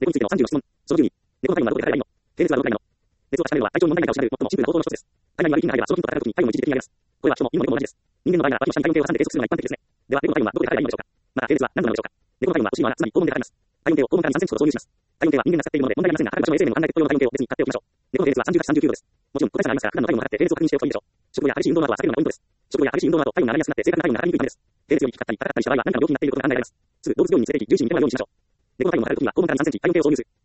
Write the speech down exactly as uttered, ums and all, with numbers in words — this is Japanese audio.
猫についてのさんじゅうの質問。そのじゅうに、猫の体温はどこで測ればいいの？経血はどこで測ればいいの？熱を確かめるのは体調に問題ないかを調べる最もシンプルな方法の一つです。体内に悪い菌が入ればその菌と戦うときに体温を一時的に上げます。これは人も犬も猫も同じです。人間の場合なら脇の下に体温計を挟んで計測するのが一般的ですね。では、猫の体温はどこで測ればいいのでしょうか？また、経血は何度なのでしょうか？猫の体温はお尻の穴、つまり肛門で測れます。体温計を肛門からに、さんセンチほど挿入します。体温計は人間が使っているもので問題ありませんが、測る場所も衛生面も考えて、トイレの体温計を別に買っておきましょう。猫の経血はさんじゅうからさんじゅうきゅうどです。もちろん個体差がありますが、普段の体温を測って経血を確認しておくといいでしょう。食後や激しい運動などは避けるのがポイントです。食後や激しい運動など体温が上がりやすくなって正確な体温が測りにくいためです。経血より低かったり高かったりした場合は何かの病気になっていることが考えられます。すぐ動物病院に連れて行き、獣医に診てもらうようにしましょう。猫の体温を測るときには肛門からに、さんセンチ体温計を挿入する。